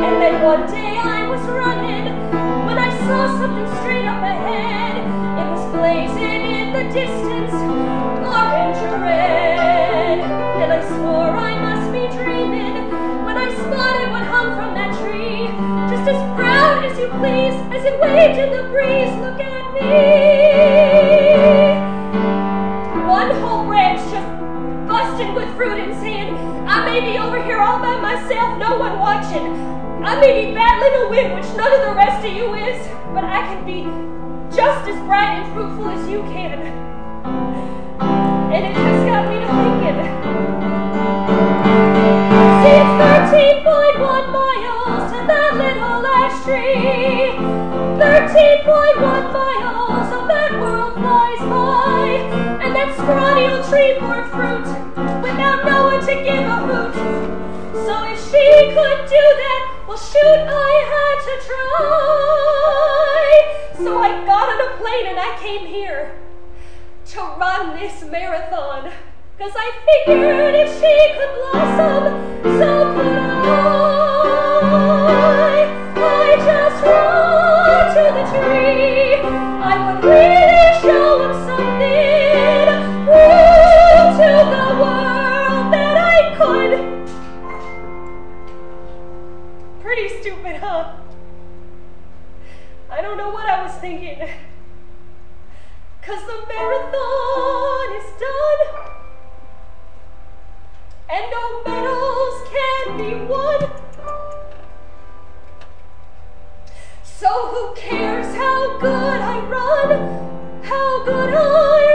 And then one day I was running when I saw something straight up ahead. It was blazing in the distance, orange or red. And I swore I must be dreaming when I spotted what hung from that tree, just as proud as you please, as it waved in the breeze. Look at me. One whole branch just busting with fruit and saying, I may be over here all by myself, no one watching. I may be battling a wind which none of the rest of you is, but I can be just as bright and fruitful as you can. And it just got me to thinking. See, it's 13.1 miles to that little ash tree. 13.1 miles of that world flies by, and that scrawny old tree bore fruit without no one to give a hoot. So if she could do that, well shoot, I had to try. So I got on a plane and I came here to run this marathon, 'cause I figured if she could blossom, so could I just run to the tree. I would really show him something, prove to the world that I could. Pretty stupid, huh? I don't know what I was thinking. 'Cause the marathon is done, and no medals can be won. So who cares how good I run, how good I